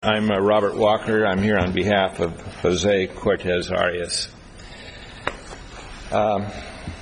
I'm Robert Walker. I'm here on behalf of Jose Cortez Arias. I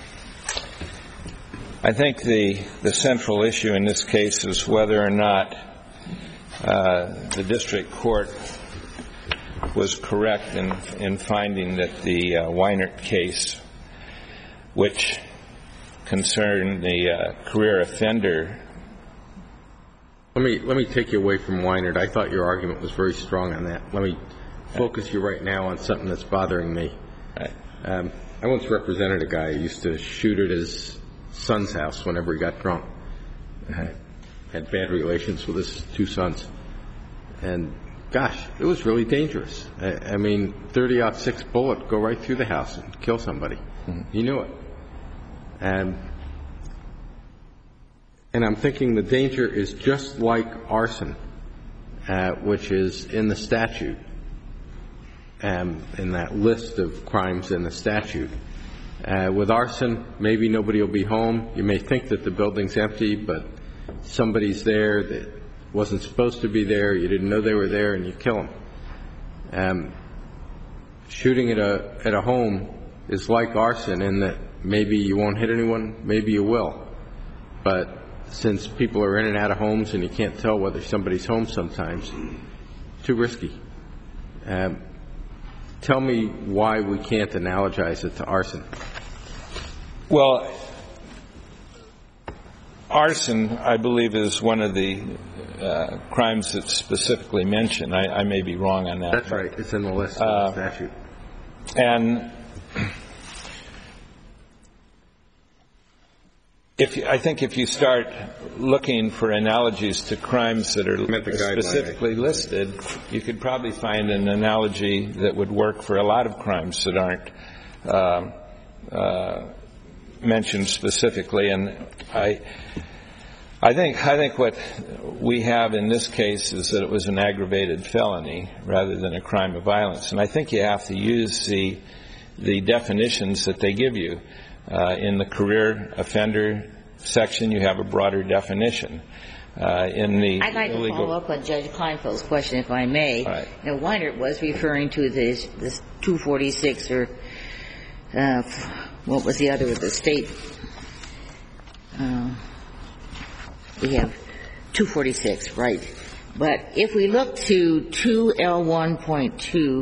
think the central issue in this case is whether or not the district court was correct in finding that the Weinert case, which concerned the career offender. Let me take you away from Weinert. I thought your argument was very strong on that. Let me focus you right now on something that's bothering me. Right. I once represented a guy who used to shoot at his son's house whenever he got drunk. Had bad relations with his two sons. And, gosh, it was really dangerous. I mean, 30-06 bullet go right through the house and kill somebody. Mm-hmm. He knew it. And I'm thinking the danger is just like arson, which is in the statute, in that list of crimes in the statute. With arson, maybe nobody will be home. You may think that the building's empty, but somebody's there that wasn't supposed to be there. You didn't know they were there, and you kill them. Shooting at a home is like arson in that maybe you won't hit anyone, maybe you will. But since people are in and out of homes and you can't tell whether somebody's home sometimes, too risky. Tell me why we can't analogize it to arson. Well, arson, I believe, is one of the crimes that's specifically mentioned. I may be wrong on that. That's right. It's in the list of the statute. And I think if you start looking for analogies to crimes that are specifically listed, you could probably find an analogy that would work for a lot of crimes that aren't mentioned specifically. And I think what we have in this case is that it was an aggravated felony rather than a crime of violence. And I think you have to use the definitions that they give you. In the career offender section, you have a broader definition. I'd like to follow up on Judge Kleinfeld's question, if I may. Right. Now, Weinert was referring to this 246 or what was the other with the state? We have 246, right? But if we look to 2L1.2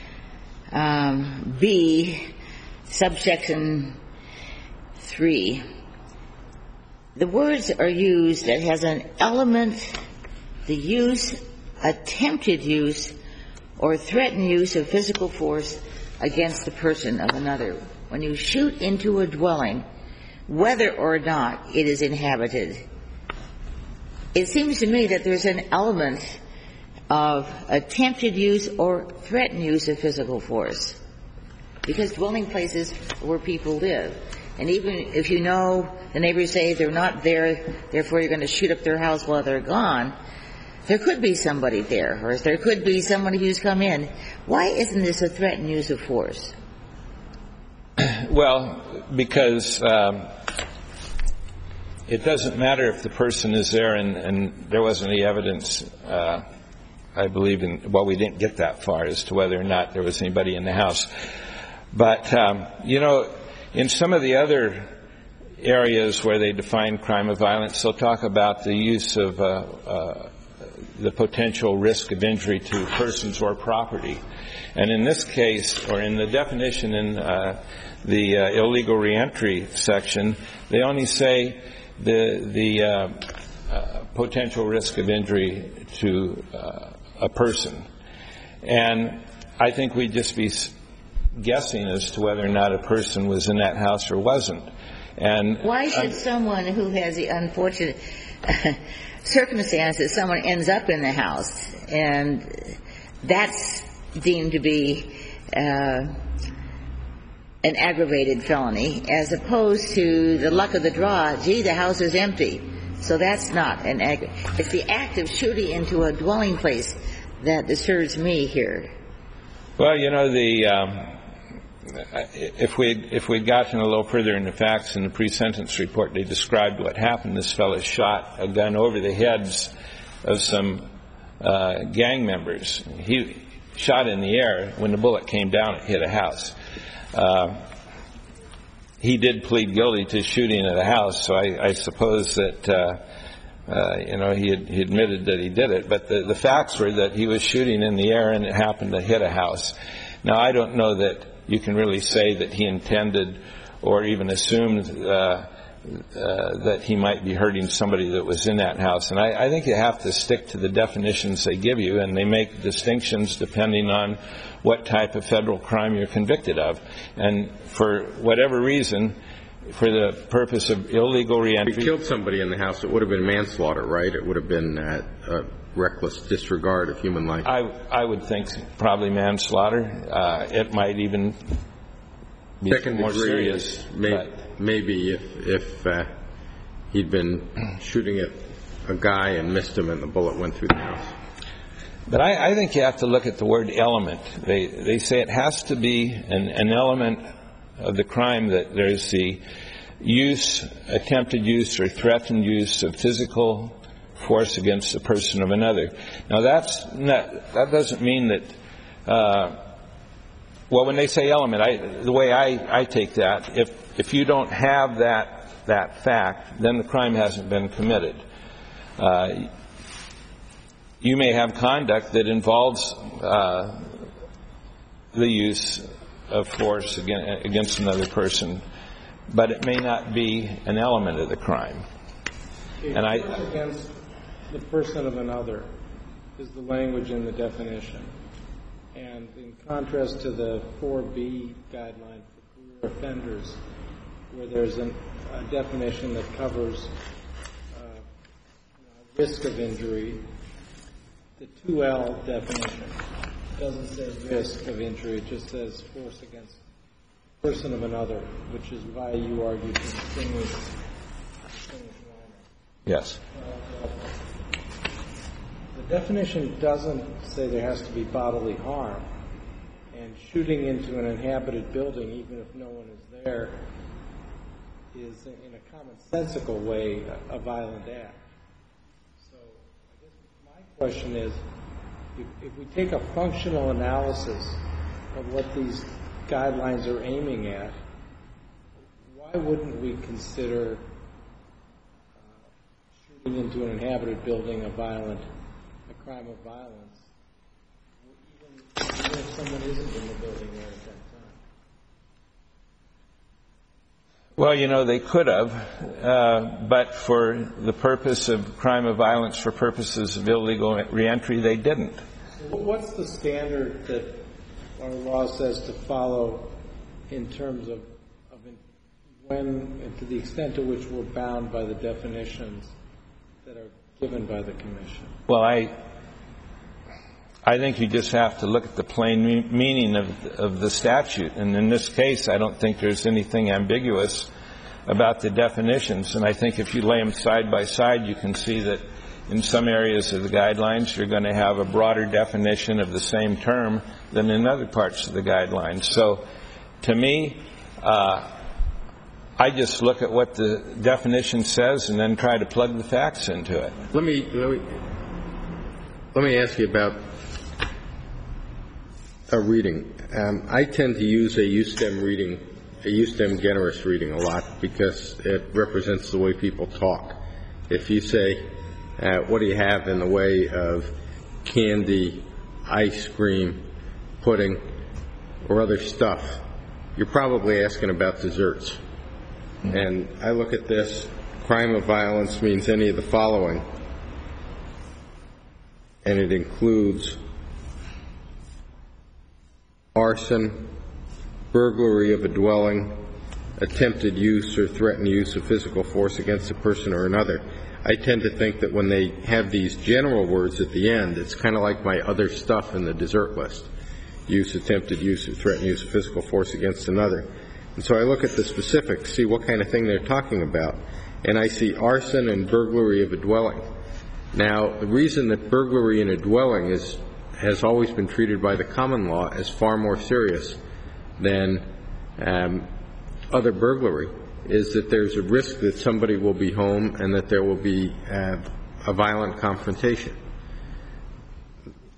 B, subsection 3, the words are used that has an element, the use, attempted use, or threatened use of physical force against the person of another. When you shoot into a dwelling, whether or not it is inhabited, it seems to me that there's an element of attempted use or threatened use of physical force, because dwelling places where people live. And even if you know the neighbors say they're not there, therefore you're going to shoot up their house while they're gone, there could be somebody there, or there could be somebody who's come in. Why isn't this a threatened use of force? Well, because it doesn't matter if the person is there, and there wasn't any evidence, I believe, we didn't get that far as to whether or not there was anybody in the house. But, in some of the other areas where they define crime of violence, they'll talk about the use of the potential risk of injury to persons or property. And in this case, or in the definition in the illegal reentry section, they only say the potential risk of injury to a person. And I think we'd just be guessing as to whether or not a person was in that house or wasn't. And why should someone who has the unfortunate circumstance that someone ends up in the house and that's deemed to be an aggravated felony, as opposed to the luck of the draw, gee, the house is empty, so that's not an it's the act of shooting into a dwelling place that disturbs me here. Well, if we'd gotten a little further in the facts in the pre-sentence report, they described what happened. This fellow shot a gun over the heads of some gang members. He shot in the air. When the bullet came down, it hit a house. He did plead guilty to shooting at a house, so I suppose that he admitted that he did it. But the facts were that he was shooting in the air and it happened to hit a house. Now, I don't know that you can really say that he intended or even assumed that he might be hurting somebody that was in that house. And I think you have to stick to the definitions they give you, and they make distinctions depending on what type of federal crime you're convicted of. And for whatever reason, for the purpose of illegal reentry... If you killed somebody in the house, it would have been manslaughter, right? It would have been a reckless disregard of human life. I would think probably manslaughter. It might even be more serious. Maybe if he'd been shooting at a guy and missed him and the bullet went through the house. But I think you have to look at the word element. They say it has to be an element of the crime that there's the use, attempted use, or threatened use of physical force against the person of another. Now, that doesn't mean that... well, when they say element, the way I take that, if you don't have that fact, then the crime hasn't been committed. You may have conduct that involves the use of force against another person, but it may not be an element of the crime. And against the person of another is the language in the definition. And in contrast to the 4B guideline for career offenders, where there's a definition that covers risk of injury, the 2L definition doesn't say risk of injury, it just says force against the person of another, which is why you argue to distinguish Yes. The definition doesn't say there has to be bodily harm, and shooting into an inhabited building, even if no one is there, is in a commonsensical way a violent act. So I guess my question is, if we take a functional analysis of what these guidelines are aiming at, why wouldn't we consider shooting into an inhabited building a crime of violence, even if someone isn't in the building there at that time? Well, they could have, but for the purpose of crime of violence, for purposes of illegal reentry, they didn't. So what's the standard that our law says to follow in terms of when, and to the extent to which we're bound by the definitions that are given by the Commission? Well, I think you just have to look at the plain meaning of the statute. And in this case, I don't think there's anything ambiguous about the definitions. And I think if you lay them side by side, you can see that in some areas of the guidelines, you're going to have a broader definition of the same term than in other parts of the guidelines. So to me, I just look at what the definition says and then try to plug the facts into it. Let me ask you about a reading. I tend to use a Eustem generis reading a lot because it represents the way people talk. If you say, what do you have in the way of candy, ice cream, pudding, or other stuff, you're probably asking about desserts. And I look at this, crime of violence means any of the following, and it includes arson, burglary of a dwelling, attempted use or threatened use of physical force against a person or another. I tend to think that when they have these general words at the end, it's kind of like my other stuff in the dessert list. Use, attempted use, or threatened use of physical force against another. And so I look at the specifics, see what kind of thing they're talking about, and I see arson and burglary of a dwelling. Now, the reason that burglary in a dwelling has always been treated by the common law as far more serious than other burglary is that there's a risk that somebody will be home and that there will be a violent confrontation.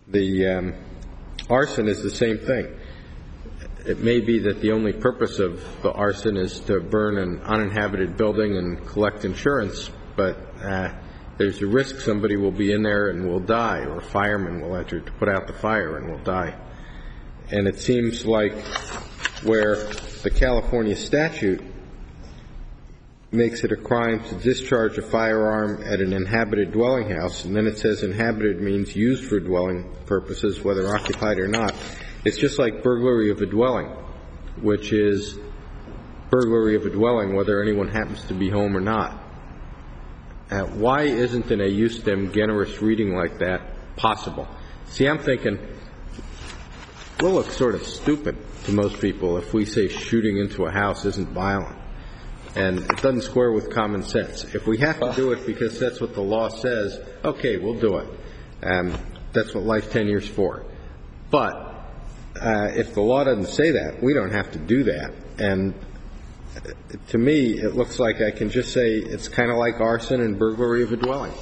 The arson is the same thing. It may be that the only purpose of the arson is to burn an uninhabited building and collect insurance, but there's a risk somebody will be in there and will die, or a fireman will enter to put out the fire and will die. And it seems like where the California statute makes it a crime to discharge a firearm at an inhabited dwelling house, and then it says inhabited means used for dwelling purposes, whether occupied or not. It's just like burglary of a dwelling, which is burglary of a dwelling whether anyone happens to be home or not. Why isn't an a justem generis reading like that possible? See, I'm thinking we'll look sort of stupid to most people if we say shooting into a house isn't violent. And it doesn't square with common sense. If we have to do it because that's what the law says, okay, we'll do it. That's what life tenure's for. But if the law doesn't say that, we don't have to do that. And to me, it looks like I can just say it's kind of like arson and burglary of a dwelling.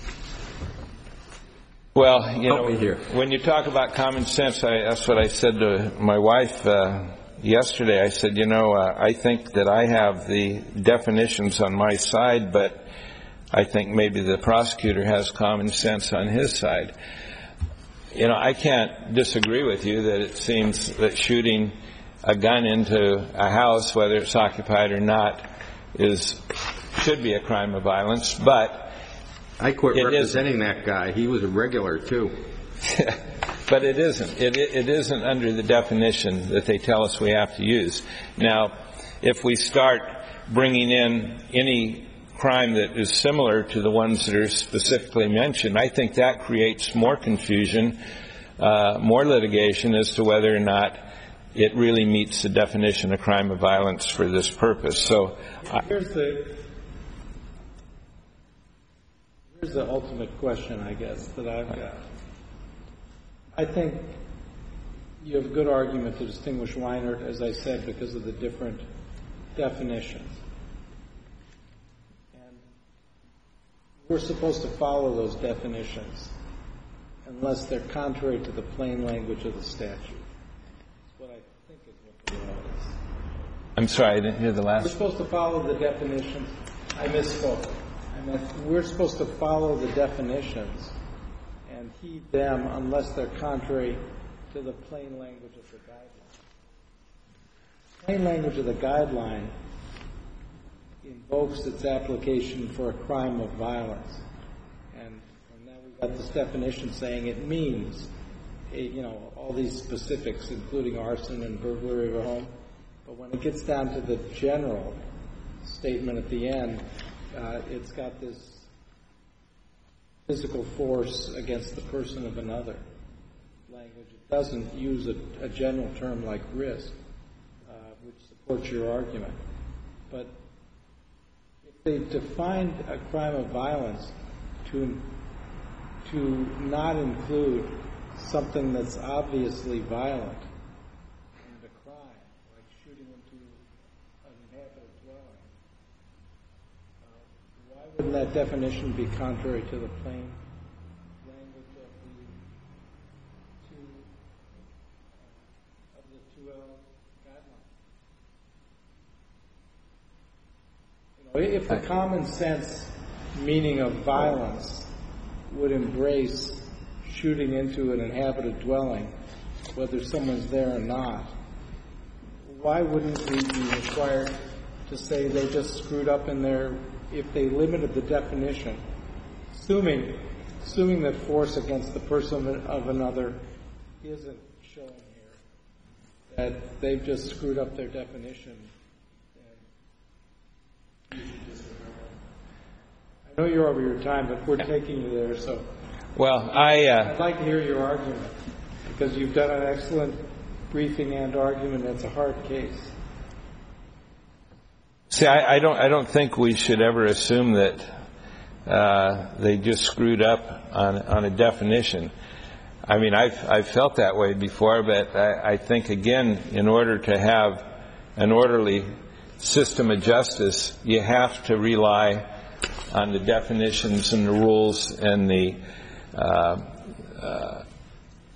Well, you know, when you talk about common sense, that's what I said to my wife yesterday. I said, I think that I have the definitions on my side, but I think maybe the prosecutor has common sense on his side. I can't disagree with you that it seems that shooting a gun into a house, whether it's occupied or not, should be a crime of violence, but I quit representing that guy. He was a regular, too. But it isn't. It isn't under the definition that they tell us we have to use. Now, if we start bringing in any crime that is similar to the ones that are specifically mentioned, I think that creates more confusion, more litigation as to whether or not it really meets the definition of crime of violence for this purpose. So here's the ultimate question, I guess, that I've got. I think you have a good argument to distinguish Reinert, as I said, because of the different definitions. And we're supposed to follow those definitions unless they're contrary to the plain language of the statute. That's what I think is what the law is. I'm sorry, I didn't hear the last. We're supposed to follow the definitions. I misspoke. We're supposed to follow the definitions and heed them unless they're contrary to the plain language of the guideline. The plain language of the guideline invokes its application for a crime of violence. And now we've got this definition saying it means, all these specifics, including arson and burglary of a home. But when it gets down to the general statement at the end, it's got this physical force against the person of another language. It doesn't use a general term like risk, which supports your argument. But if they've defined a crime of violence to not include something that's obviously violent and a crime, like shooting into an inhabited dwelling, why wouldn't that definition be contrary to the plain language of the 2L guideline? If the common sense meaning of violence would embrace shooting into an inhabited dwelling, whether someone's there or not, why wouldn't we be required to say they just screwed up in their, if they limited the definition, assuming that force against the person of another isn't shown here, that they've just screwed up their definition, and you should disregard it. I know you're over your time, but we're taking you there, so. Well, I'd like to hear your argument, because you've done an excellent briefing and argument. It's a hard case. See, I don't think we should ever assume that they just screwed up on a definition. I mean, I've felt that way before, but I think, again, in order to have an orderly system of justice, you have to rely on the definitions and the rules and the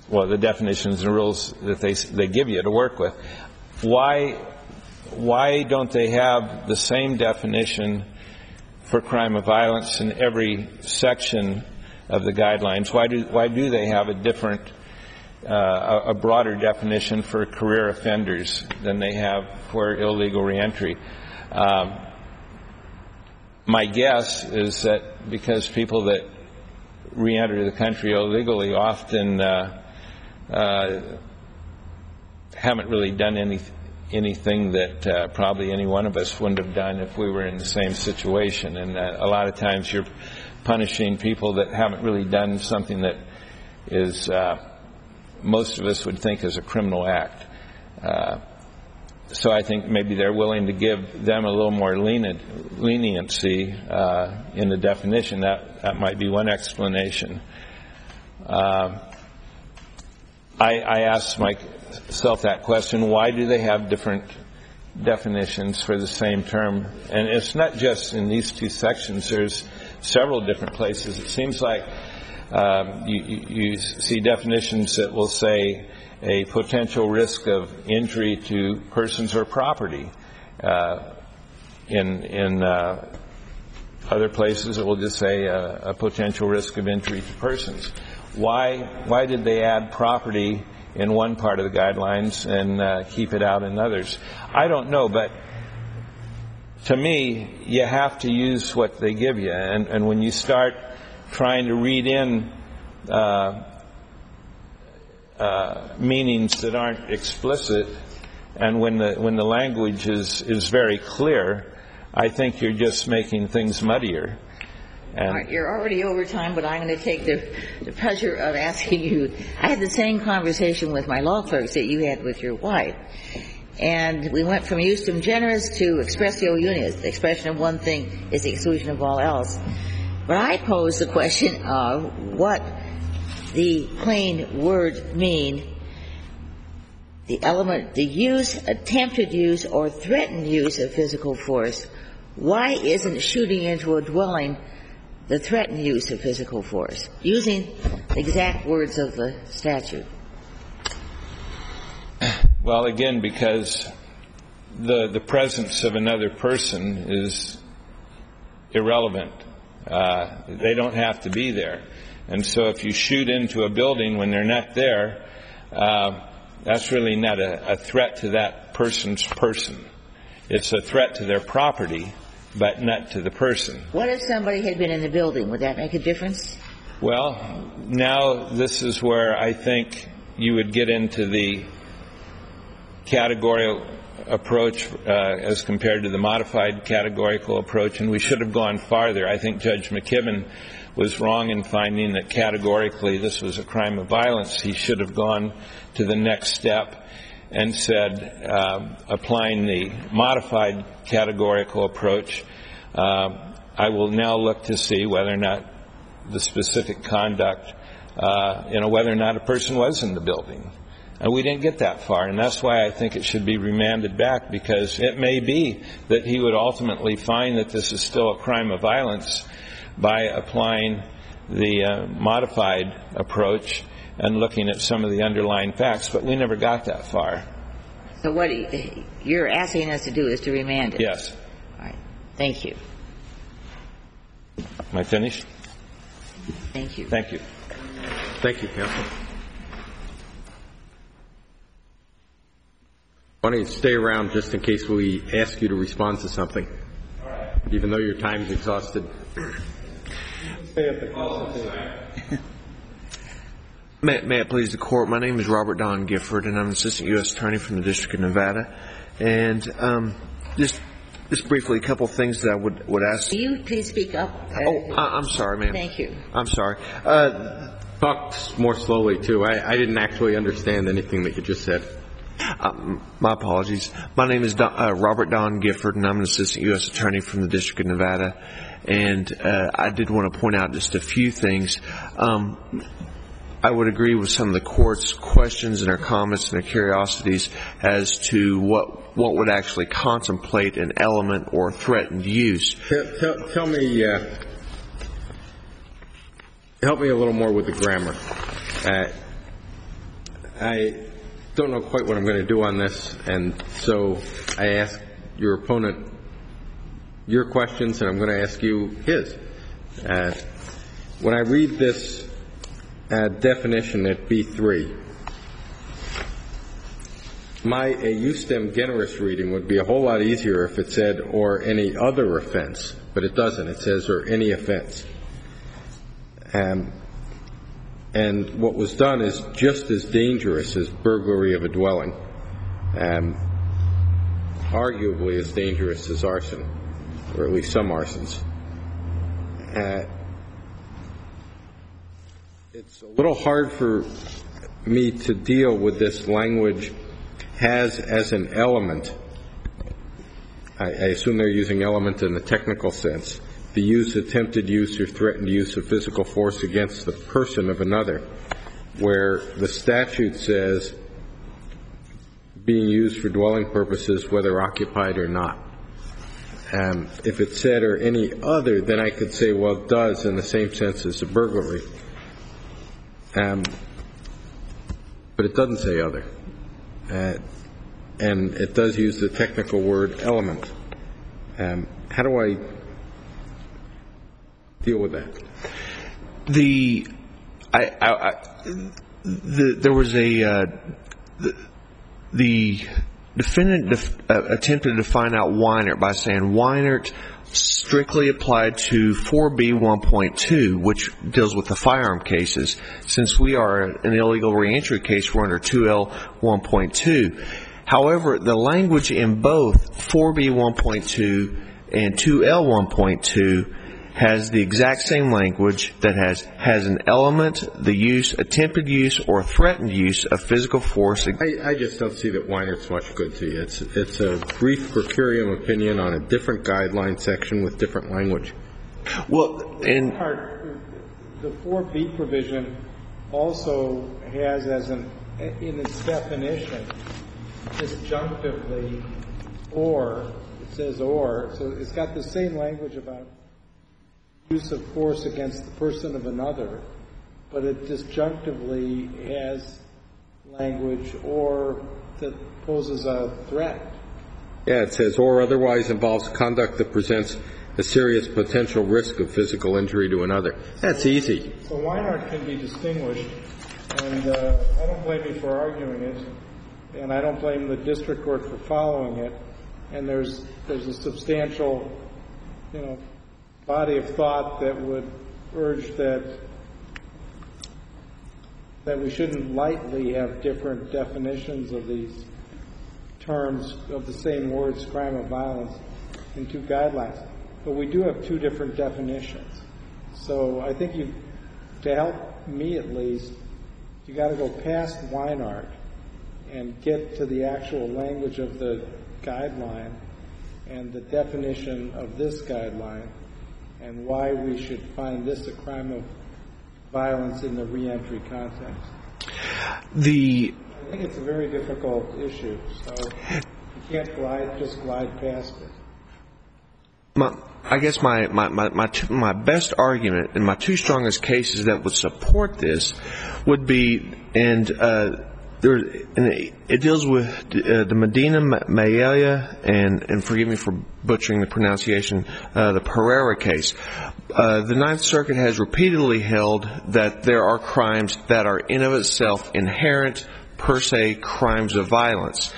well, the definitions and rules that they give you to work with. Why don't they have the same definition for crime of violence in every section of the guidelines? Why do they have a different, a broader definition for career offenders than they have for illegal reentry? My guess is that because people that reenter the country illegally often haven't really done anything that probably any one of us wouldn't have done if we were in the same situation. And a lot of times you're punishing people that haven't really done something that is most of us would think is a criminal act. So I think maybe they're willing to give them a little more leniency in the definition. That might be one explanation. I asked myself that question: why do they have different definitions for the same term? And it's not just in these two sections. There's several different places. It seems like you see definitions that will say a potential risk of injury to persons or property. In other places, it will just say a potential risk of injury to persons. Why did they add property in one part of the guidelines and keep it out in others? I don't know, but to me, you have to use what they give you. And when you start trying to read in meanings that aren't explicit, and when the language is very clear, I think you're just making things muddier. All right, you're already over time, but I'm going to take the pleasure of asking you. I had the same conversation with my law clerks that you had with your wife, and we went from justum generis to expressio unius. The expression of one thing is the exclusion of all else. But I posed the question of what the plain words mean, the element, the use, attempted use, or threatened use of physical force. Why isn't shooting into a dwelling the threatened use of physical force, using the exact words of the statute? Well, again, because the presence of another person is irrelevant. They don't have to be there. And so if you shoot into a building when they're not there, that's really not a threat to that person's person. It's a threat to their property, but not to the person. What if somebody had been in the building? Would that make a difference? Well, now this is where I think you would get into the categorical approach as compared to the modified categorical approach, and we should have gone farther. I think Judge McKibben was wrong in finding that categorically this was a crime of violence. He should have gone to the next step and said, applying the modified categorical approach, I will now look to see whether or not the specific conduct, whether or not a person was in the building. And we didn't get that far, and that's why I think it should be remanded back, because it may be that he would ultimately find that this is still a crime of violence by applying the modified approach and looking at some of the underlying facts, but we never got that far. So what you're asking us to do is to remand it? Yes. All right. Thank you. Am I finished? Thank you. Thank you. Thank you, counsel. Why don't you stay around just in case we ask you to respond to something? All right. Even though your time's exhausted. Stay at the consultation. May it please the Court, my name is Robert Don Gifford, and I'm an Assistant U.S. Attorney from the District of Nevada. And just briefly, a couple of things that I would ask. Will you please speak up? I'm sorry, ma'am. Thank you. I'm sorry. Talk more slowly, too. I didn't actually understand anything that you just said. My apologies. My name is Robert Don Gifford, and I'm an Assistant U.S. Attorney from the District of Nevada. And I did want to point out just a few things. I would agree with some of the Court's questions and their comments and their curiosities as to what would actually contemplate an element or threatened use. Tell me, help me a little more with the grammar. I don't know quite what I'm going to do on this, and so I ask your opponent your questions, and I'm going to ask you his. When I read this definition at B3, a justem generis reading would be a whole lot easier if it said, or any other offense, but it doesn't. It says, or any offense. And what was done is just as dangerous as burglary of a dwelling, arguably as dangerous as arson, or at least some arsons. It's a little hard for me to deal with this language has as an element. I assume they're using element in the technical sense. The use, attempted use, or threatened use of physical force against the person of another, where the statute says being used for dwelling purposes, whether occupied or not. If it said or any other, then I could say, well, it does in the same sense as a burglary. But it doesn't say other. And it does use the technical word element. How do I deal with that? There was the defendant attempted to find out Weinert by saying Weinert strictly applied to 4B1.2, which deals with the firearm cases. Since we are an illegal reentry case, we're under 2L1.2. However, the language in both 4B1.2 and 2L1.2 has the exact same language that has an element, the use, attempted use, or threatened use of physical force. I just don't see that Weinert's much good to you. It's a brief per curiam opinion on a different guideline section with different language. Well, the 4B provision also has in its definition disjunctively or. It says or, so it's got the same language about use of force against the person of another, but it disjunctively has language or that poses a threat. Yeah, it says or otherwise involves conduct that presents a serious potential risk of physical injury to another. That's easy. So Weinert can be distinguished, and I don't blame you for arguing it, and I don't blame the district court for following it, and there's a substantial, body of thought that would urge that we shouldn't lightly have different definitions of these terms of the same words, crime of violence, in two guidelines. But we do have two different definitions. So I think to help me at least, you got to go past Weinert and get to the actual language of the guideline and the definition of this guideline and why we should find this a crime of violence in the reentry context. I think it's a very difficult issue, so you can't just glide past it. I guess my best argument and my two strongest cases that would support this would be, it deals with the Medina Maella and forgive me for butchering the pronunciation, the Pereira case. The Ninth Circuit has repeatedly held that there are crimes that are in of itself inherent per se crimes of violence.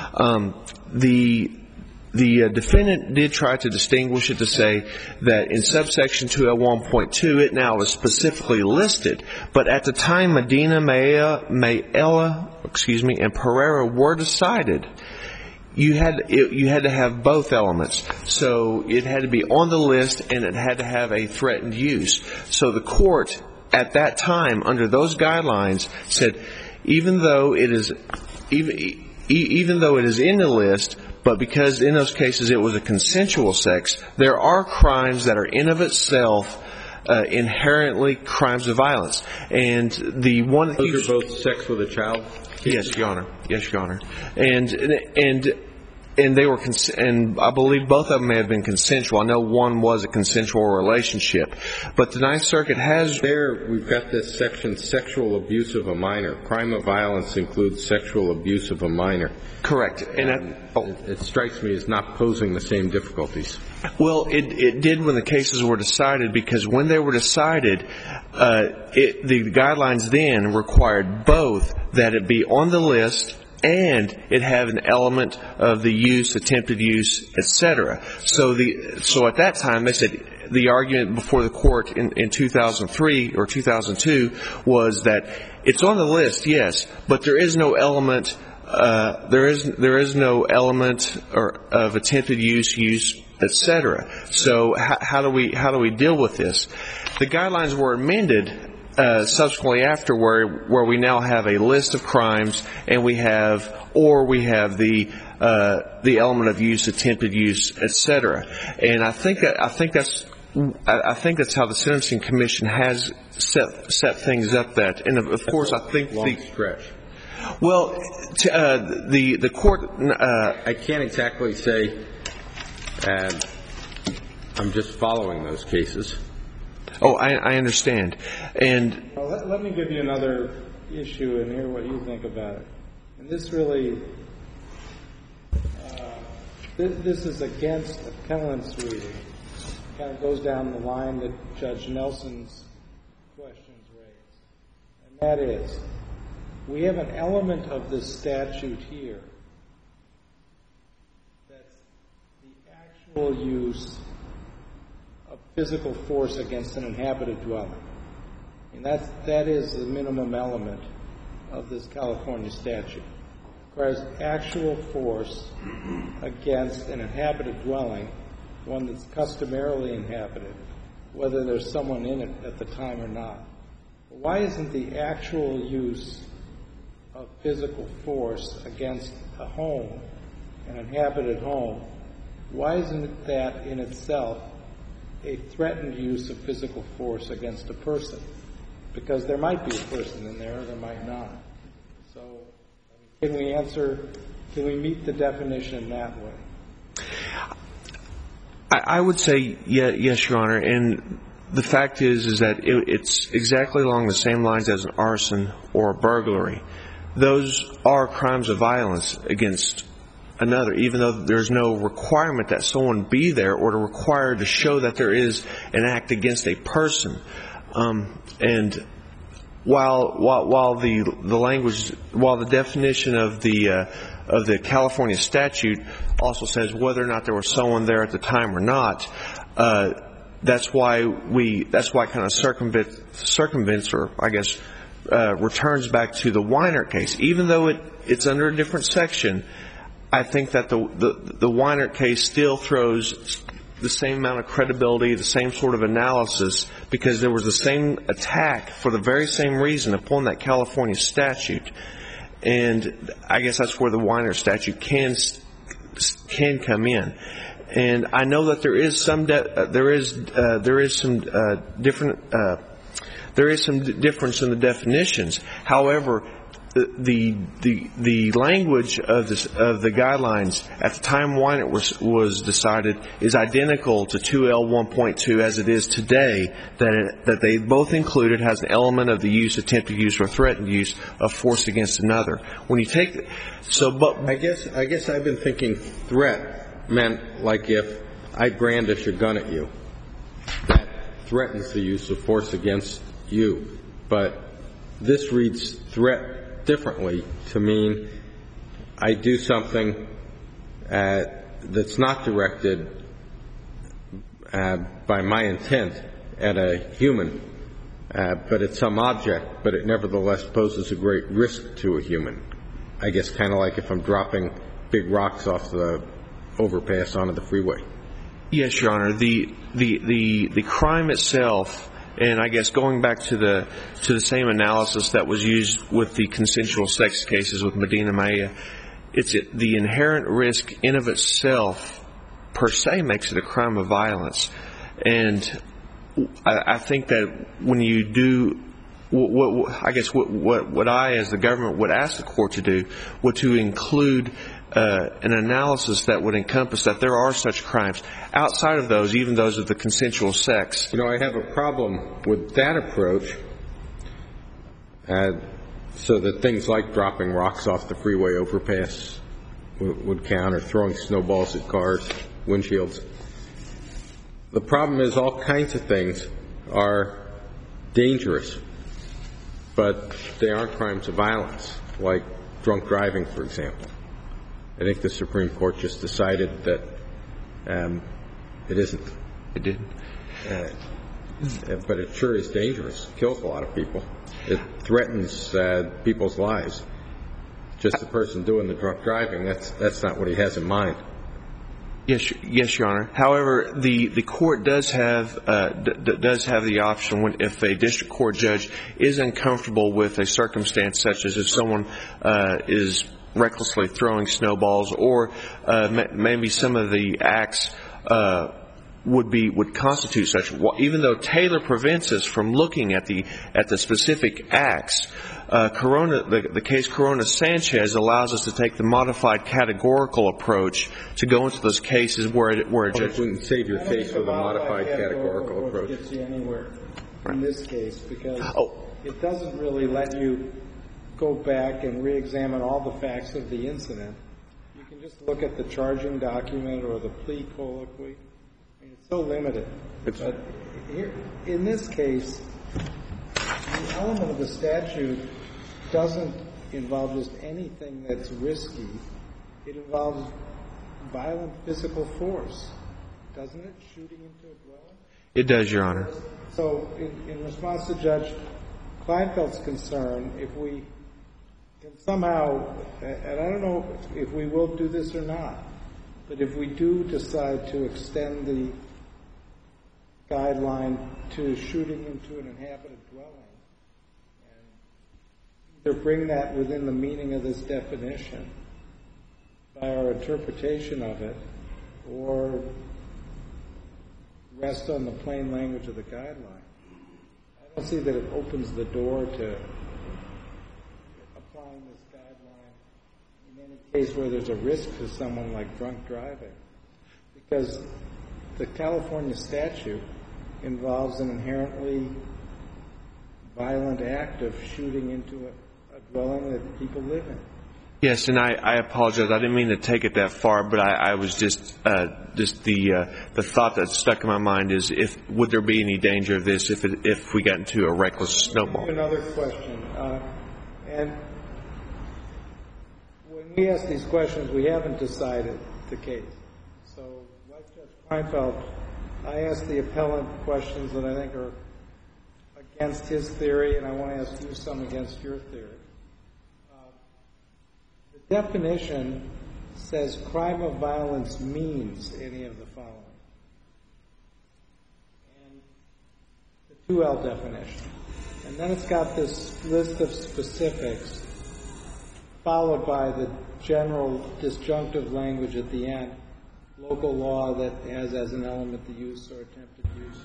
The defendant did try to distinguish it to say that in subsection 2L1.2 it now is specifically listed, but at the time Medina Maella and Pereira were decided, you had to have both elements. So it had to be on the list and it had to have a threatened use. So the court at that time under those guidelines said even though it is in the list, but because in those cases it was a consensual sex, there are crimes that are in of itself inherently crimes of violence. And the one those are both sex with a child? Yes, Your Honor. Yes, Your Honor. And and they were, and I believe both of them may have been consensual. I know one was a consensual relationship, but the Ninth Circuit has. There, we've got this section, sexual abuse of a minor. Crime of violence includes sexual abuse of a minor. Correct. And it strikes me as not posing the same difficulties. Well, it did when the cases were decided, because when they were decided, the guidelines then required both that it be on the list and it have an element of the use, attempted use, etc. So at that time, they said the argument before the court in 2003 or 2002 was that it's on the list, yes, but there is no element. There is no element of attempted use, etc. So how do we deal with this? The guidelines were amended subsequently after, where we now have a list of crimes, and we have the element of use, attempted use, etc. And I think that's how the Sentencing Commission has set things up. That, and of course, I think long stretch. Well, the court. I can't exactly say. I'm just following those cases. Oh, I understand. And well, let me give you another issue and hear what you think about it. And this really, this is against appellant's reading. Kind of goes down the line that Judge Nelson's questions raised. And that is, we have an element of this statute here that's the actual use of physical force against an inhabited dwelling. And that is the minimum element of this California statute. It requires actual force against an inhabited dwelling, one that's customarily inhabited, whether there's someone in it at the time or not. But why isn't the actual use of physical force against a home, an inhabited home, why isn't that in itself a threatened use of physical force against a person? Because there might be a person in there, or there might not. So can we meet the definition that way? I would say yes, Your Honor. And the fact is that it's exactly along the same lines as an arson or a burglary. Those are crimes of violence against another, even though there's no requirement that someone be there or to require to show that there is an act against a person. And while the definition of the California statute also says whether or not there was someone there at the time or not, that's why kind of circumvents, or I guess returns back to the Weinert case. Even though it's under a different section, I think that the Weinert case still throws the same amount of credibility, the same sort of analysis, because there was the same attack for the very same reason upon that California statute. And I guess that's where the Weinert statute can come in. And I know that there is some difference in the definitions. However, the language of the guidelines at the time Weinert was decided is identical to 2L1.2 as it is today. That they both included has an element of the use, attempted use, or threatened use of force against another. When you take but I guess I've been thinking threat meant like if I brandish a gun at you, that threatens the use of force against you. But this reads threat differently to mean I do something that's not directed by my intent at a human, but it's some object, but it nevertheless poses a great risk to a human. I guess kind of like if I'm dropping big rocks off the overpass onto the freeway. Yes, Your Honor. The crime itself, and I guess going back to the same analysis that was used with the consensual sex cases with Medina Maya, it's the inherent risk in of itself per se makes it a crime of violence. And I think that when you do what I as the government would ask the court to do would to include an analysis that would encompass that there are such crimes. Outside of those, even those of the consensual sex. You know, I have a problem with that approach, so that things like dropping rocks off the freeway overpass would count, or throwing snowballs at cars, windshields. The problem is all kinds of things are dangerous, but they aren't crimes of violence, like drunk driving, for example. I think the Supreme Court just decided that it isn't. It didn't. But it sure is dangerous. It kills a lot of people. It threatens people's lives. Just the person doing the drunk driving, that's not what he has in mind. Yes, Your Honor. However, the court does have the option if a district court judge is uncomfortable with a circumstance such as if someone is recklessly throwing snowballs, or maybe some of the acts would constitute such. Even though Taylor prevents us from looking at the specific acts, the case Corona-Sanchez allows us to take the modified categorical approach to go into those cases where a judge wouldn't save your case with a modified categorical approach. Gets you anywhere in this case, because it doesn't really let you go back and re-examine all the facts of the incident. You can just look at the charging document or the plea colloquy. I mean, it's so limited. But here, in this case, the element of the statute doesn't involve just anything that's risky. It involves violent physical force, doesn't it? Shooting into a dwelling? It does, Your Honor. So in response to Judge Kleinfeld's concern, if we can somehow, and I don't know if we will do this or not, but if we do decide to extend the guideline to shooting into an inhabited dwelling, and either bring that within the meaning of this definition by our interpretation of it, or rest on the plain language of the guideline, I don't see that it opens the door to applying this guideline in any case where there's a risk to someone like drunk driving, because the California statute involves an inherently violent act of shooting into a dwelling that people live in. Yes, and I apologize. I didn't mean to take it that far, but I was just the thought that stuck in my mind is would there be any danger of this if we got into a reckless snowball? Another question, and when we ask these questions, we haven't decided the case. So, like Judge Kleinfeld, I ask the appellant questions that I think are against his theory, and I want to ask you some against your theory. The definition says crime of violence means any of the following. And the 2L definition. And then it's got this list of specifics followed by the general disjunctive language at the end, local law that has as an element the use or attempted use.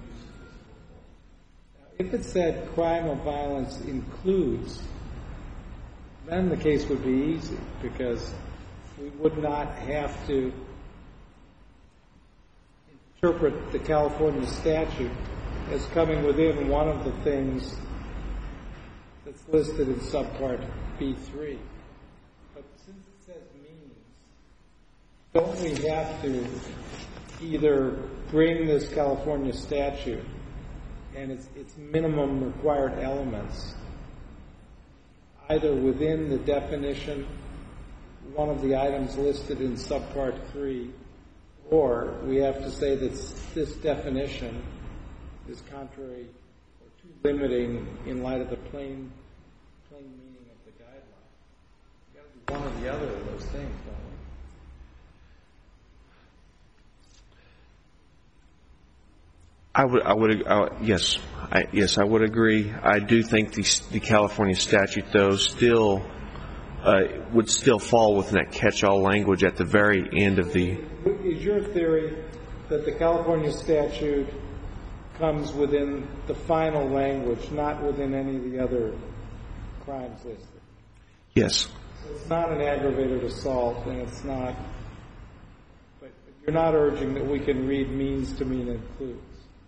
If it said crime of violence includes, then the case would be easy, because we would not have to interpret the California statute as coming within one of the things that's listed in subpart B3. But since it says means, don't we have to either bring this California statute and its minimum required elements either within the definition, one of the items listed in subpart 3, or we have to say that this definition is contrary or too limiting in light of the plain meaning of the guideline. You've got to do one or the other of those things, don't we? Yes, I would agree. I do think the California statute, though, still would still fall within that catch-all language at the very end of the. Is your theory that the California statute comes within the final language, not within any of the other crimes listed? Yes. So it's not an aggravated assault, and it's not. But you're not urging that we can read means to mean includes.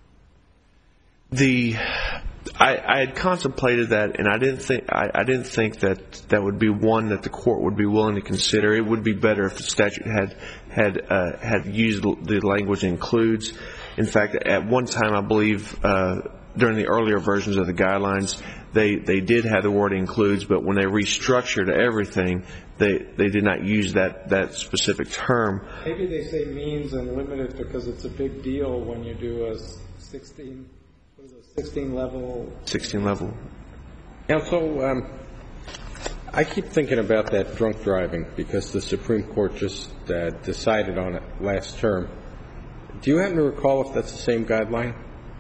I had contemplated that, and I didn't think that would be one that the court would be willing to consider. It would be better if the statute had used the language includes. In fact, at one time, I believe during the earlier versions of the guidelines, they did have the word includes, but when they restructured everything, they did not use that specific term. Maybe they say means and limited because it's a big deal when you do a 16 level. 16 level. Counsel, I keep thinking about that drunk driving because the Supreme Court just decided on it last term. Do you happen to recall if that's the same guideline?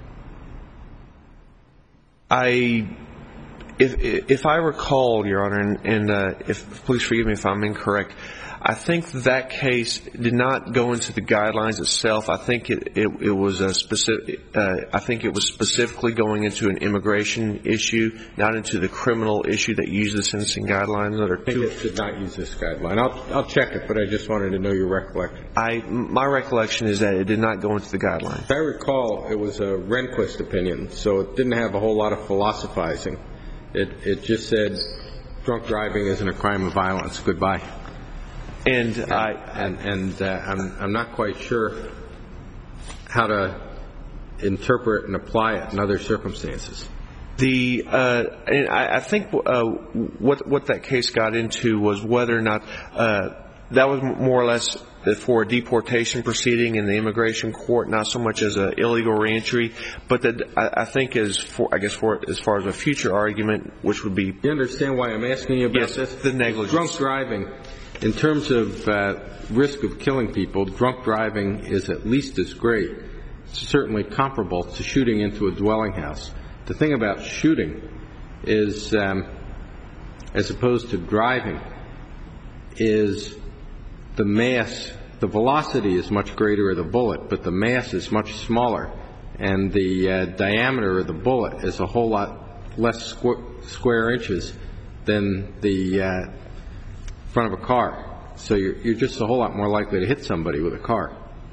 If I recall, Your Honor, and please forgive me if I'm incorrect, I think that case did not go into the guidelines itself. I think it was a specific. I think it was specifically going into an immigration issue, not into the criminal issue that used the sentencing guidelines. I think it did not use this guideline. I'll check it, but I just wanted to know your recollection. My recollection is that it did not go into the guidelines. If I recall, it was a Rehnquist opinion, so it didn't have a whole lot of philosophizing. It just said drunk driving isn't a crime of violence. Goodbye. And I'm not quite sure how to interpret and apply it in other circumstances. And I think what that case got into was whether or not that was more or less for a deportation proceeding in the immigration court, not so much as an illegal reentry, but that I think as far as a future argument, which would be. You understand why I'm asking you about this? The negligence. Drunk driving. In terms of risk of killing people, drunk driving is at least as great. It's certainly comparable to shooting into a dwelling house. The thing about shooting is, as opposed to driving, is the mass, the velocity is much greater of the bullet, but the mass is much smaller, and the diameter of the bullet is a whole lot less square inches than the front of a car. So you're just a whole lot more likely to hit somebody with a car.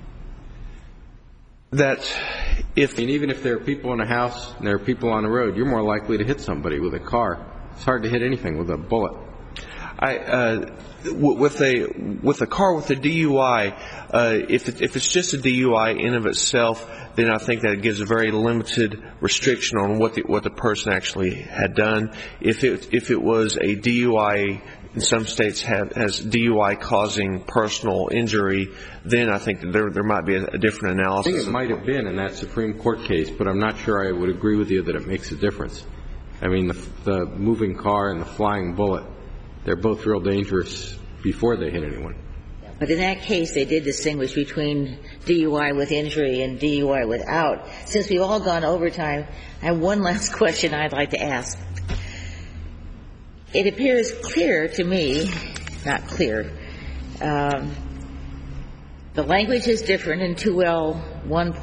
Even if there are people in a house and there are people on the road, you're more likely to hit somebody with a car. It's hard to hit anything with a bullet. With a car with a DUI, if it's just a DUI in of itself, then I think that it gives a very limited restriction on what the person actually had done. If it was a DUI, in some states has DUI causing personal injury, then I think there might be a different analysis. I think it might have been in that Supreme Court case, but I'm not sure I would agree with you that it makes a difference. I mean, the moving car and the flying bullet, they're both real dangerous before they hit anyone. But in that case, they did distinguish between DUI with injury and DUI without. Since we've all gone overtime, I have one last question I'd like to ask. It appears clear to me, not clear, the language is different in 2L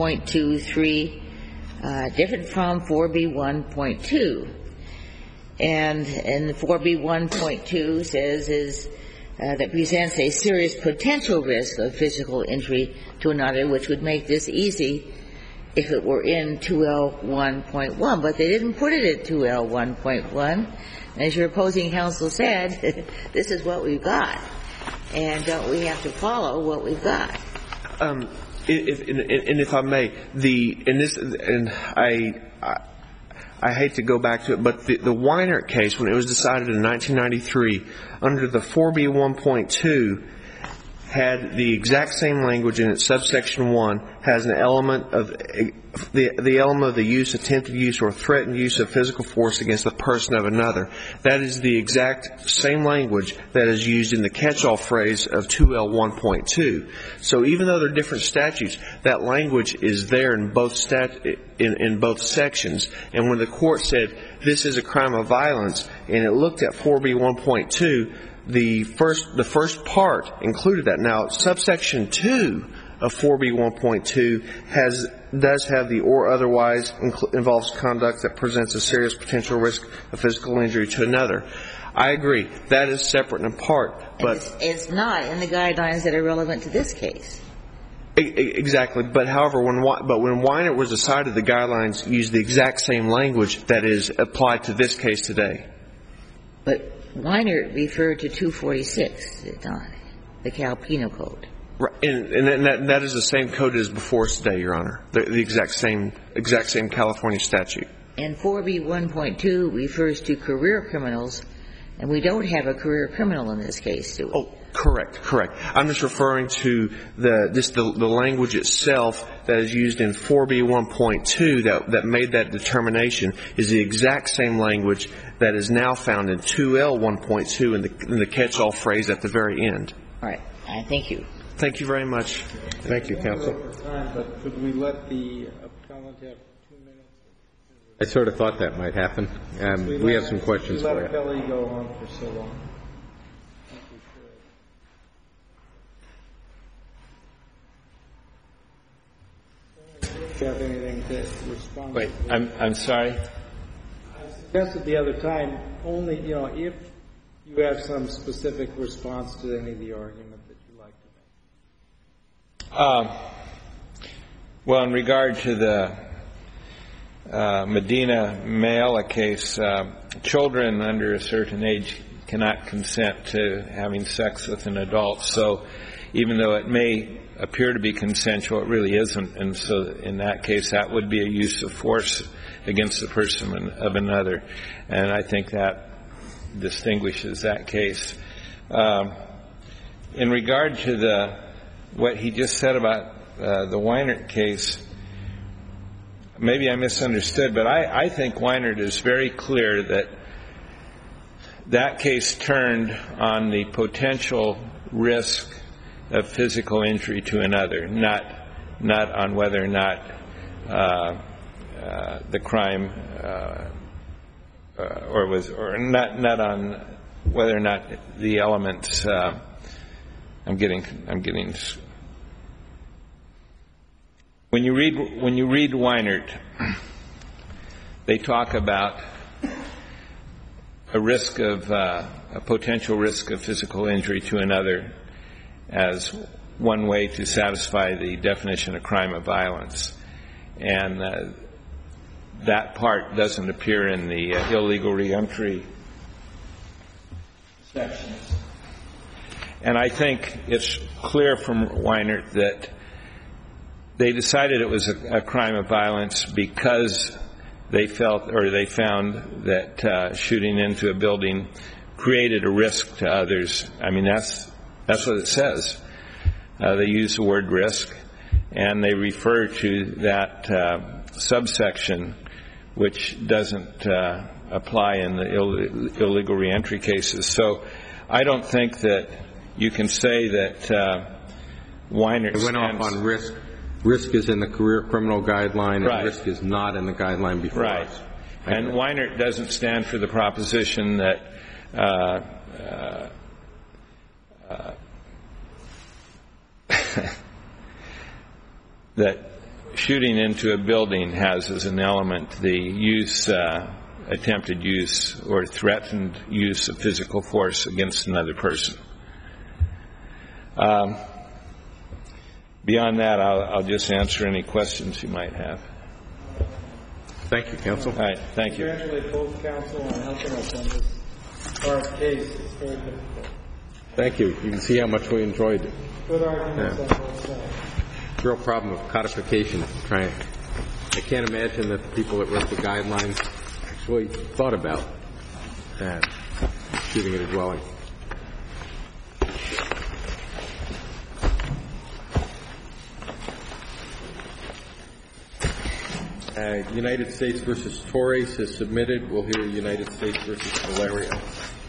1.23, different from 4B 1.2. And in 4B 1.2 says that presents a serious potential risk of physical injury to another, which would make this easy if it were in 2L 1.1. But they didn't put it at 2L 1.1. As your opposing counsel said, this is what we've got. And don't we have to follow what we've got? If I may, I hate to go back to it, but the Weinert case, when it was decided in 1993, under the 4B 1.2, had the exact same language in its subsection 1, has an element of the element of the use, attempted use, or threatened use of physical force against the person of another. That is the exact same language that is used in the catch-all phrase of 2L 1.2. So even though they're different statutes, that language is there in both sections. And when the court said this is a crime of violence, and it looked at 4B 1.2, the first part included that. Now, subsection 2 of 4B1.2 does have the or otherwise involves conduct that presents a serious potential risk of physical injury to another. I agree. That is separate and apart. But it's not in the guidelines that are relevant to this case. Exactly. But however, when Weinert was decided, the guidelines used the exact same language that is applied to this case today. But Weinert referred to 246, the Cal Penal Code. Right. And that is the same code as before us today, Your Honor. The exact same California statute. And 4B1.2 refers to career criminals, and we don't have a career criminal in this case, do we? Oh, correct. I'm just referring to the language itself that is used in 4B1.2 that made that determination is the exact same language that is now found in 2L1.2 in the catch-all phrase at the very end. All right. Thank you. Thank you very much. Thank you, counsel. But could we let the appellant have 2 minutes? I sort of thought that might happen. We have some questions for you. We let Kelly go on for so long. I think we should. Do you have anything to respond? Wait, I'm sorry? I suggested the other time only, if you have some specific response to any of the argument that you'd like to make. Well, in regard to the Medina Mayala case, children under a certain age cannot consent to having sex with an adult. So even though it may appear to be consensual, it really isn't. And so in that case, that would be a use of force against the person of another. And I think that distinguishes that case. In regard to what he just said about the Weinert case, maybe I misunderstood, but I think Weinert is very clear that case turned on the potential risk of physical injury to another, not on whether or not the crime or not on whether or not the elements. I'm getting. When you read Weinert, they talk about a potential risk of physical injury to another as one way to satisfy the definition of crime of violence, and that part doesn't appear in the illegal reentry sections. And I think it's clear from Weinert that they decided it was a crime of violence because they found that shooting into a building created a risk to others. I mean, that's what it says. They use the word risk, and they refer to that subsection, which doesn't apply in the illegal reentry cases. So I don't think that you can say that Weinert went off on risk. Risk is in the career criminal guideline, right, and risk is not in the guideline before right. us. And Weinert doesn't stand for the proposition that shooting into a building has as an element the attempted use or threatened use of physical force against another person. Beyond that, I'll just answer any questions you might have. Thank you, counsel. All right, thank you. Congratulate both counsel on helping us on this hard case. It's very difficult. Thank you. You can see how much we enjoyed it. Good arguments on both sides. Real problem of codification. I can't imagine that the people that wrote the guidelines actually thought about shooting at a dwelling. United States versus Torres is submitted. We'll hear United States versus Valerio.